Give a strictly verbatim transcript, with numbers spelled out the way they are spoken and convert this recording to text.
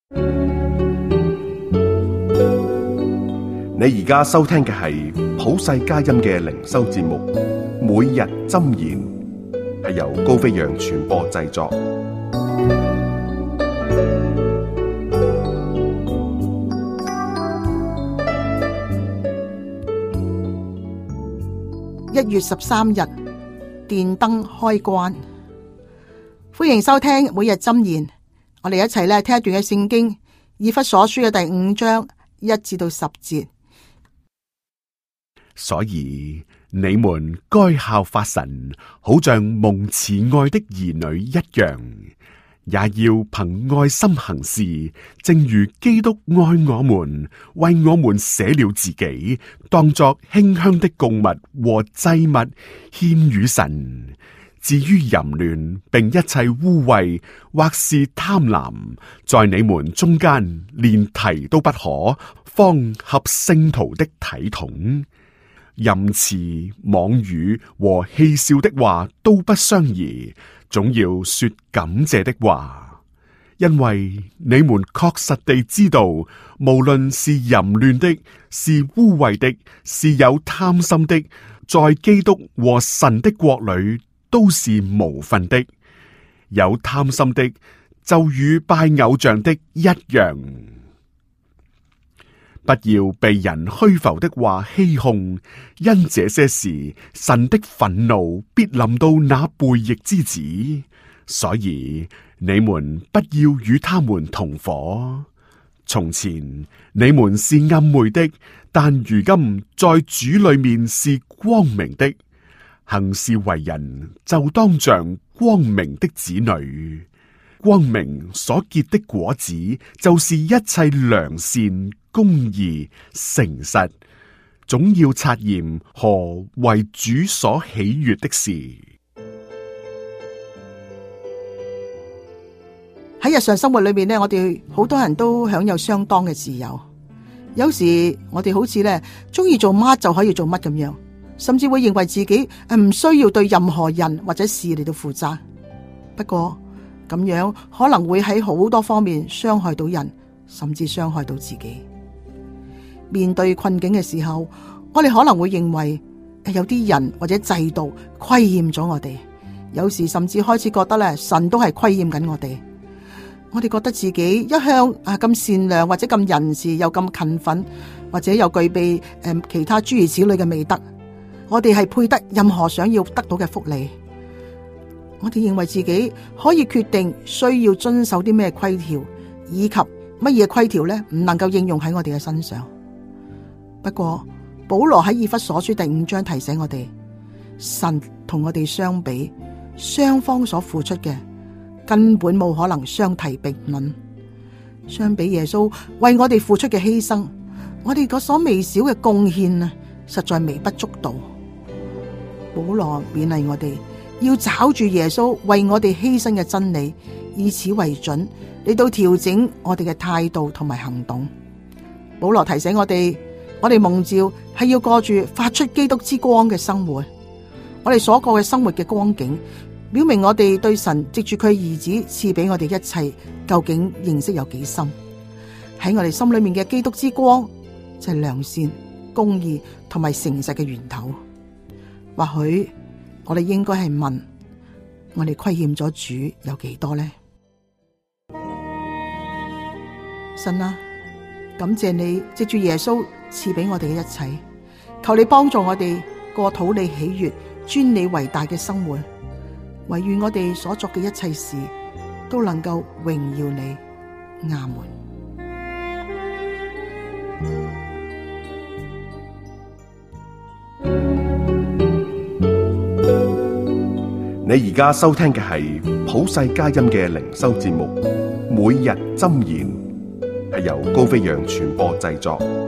你而家收聽嘅係普世佳音嘅靈修節目，每日箴言，係由高飛揚傳播製作。 一月十三日，電燈開關。歡迎收聽每日箴言。我哋一齊咧聽一段嘅聖經，以弗所書嘅第五章一至到十節。 所以你們該效法神，好像蒙慈愛的兒女一樣，也要憑愛心行事，正如基督愛我們，為我們捨了自己，當作馨香的供物和祭物獻與神。至於淫亂並一切污穢或是貪婪，在你們中間連提都不可，方合聖徒的體統。淫詞妄語和戲笑的話都不相宜，總要說感謝的話，因為你們確實地知道，無論是淫亂的，是污穢的，是有貪心的，在基督和神的國裏都是無分的。有貪心的，就與拜偶像的一樣。不要被人虛浮的話欺哄，因這些事，神的憤怒必臨到那悖逆之子。所以你們不要與他們同伙。從前你們是暗昧的，但如今在主裏面是光明的。行事為人就當像光明的子女。光明所結的果子，就是一切良善、公義、誠實，總要察驗何為主所喜悅的事。 喺日常生活裏面呢，我哋好多人都享有相當嘅自由。有時我哋好似呢，中意做乜就可以做乜咁樣，甚至會認為自己唔需要對任何人或者事嚟到負責。不過咁樣可能會喺好多方面傷害到人，甚至傷害到自己。面對困境嘅時候，我哋可能會認為有啲人或者制度虧欠咗我哋，有時甚至開始覺得咧，神都係虧欠緊我哋。我哋覺得自己一向啊咁善良，或者咁仁慈，又咁勤奮，或者又具備誒其他諸如此類嘅美德，我哋係配得任何想要得到嘅福利。我哋認為自己可以決定需要遵守啲咩規條，以及乜嘢規條呢唔能夠應用喺我哋嘅身上。不過保羅喺以弗所書第五章提醒我哋，神同我哋相比，雙方所付出嘅根本冇可能相提並論。相比耶穌為我哋付出嘅犧牲，我哋嗰所微小嘅貢獻啊，實在微不足道。保羅勉勵我哋要找住耶穌為我哋犧牲嘅真理，以此為準嚟到調整我哋嘅態度同埋行動。保羅提醒我哋，我哋蒙召係要過住發出基督之光嘅生活。我哋所過嘅生活嘅光景，表明我哋對神藉住佢兒子賜俾我哋一切，究竟認識有幾深。喺我哋心裏面嘅基督之光，就係良善、公義同埋誠實嘅源頭。或許我哋應該係問，我哋虧欠咗主有幾多呢？神啊，感謝你藉住耶穌賜俾我哋嘅一切，求你幫助我哋過討你喜悅、尊你為大嘅生活，惟願我哋所作嘅一切事都能夠榮耀你。阿門。 你而家收聽嘅係普世佳音嘅靈修節目，每日箴言，係由高飛揚傳播製作。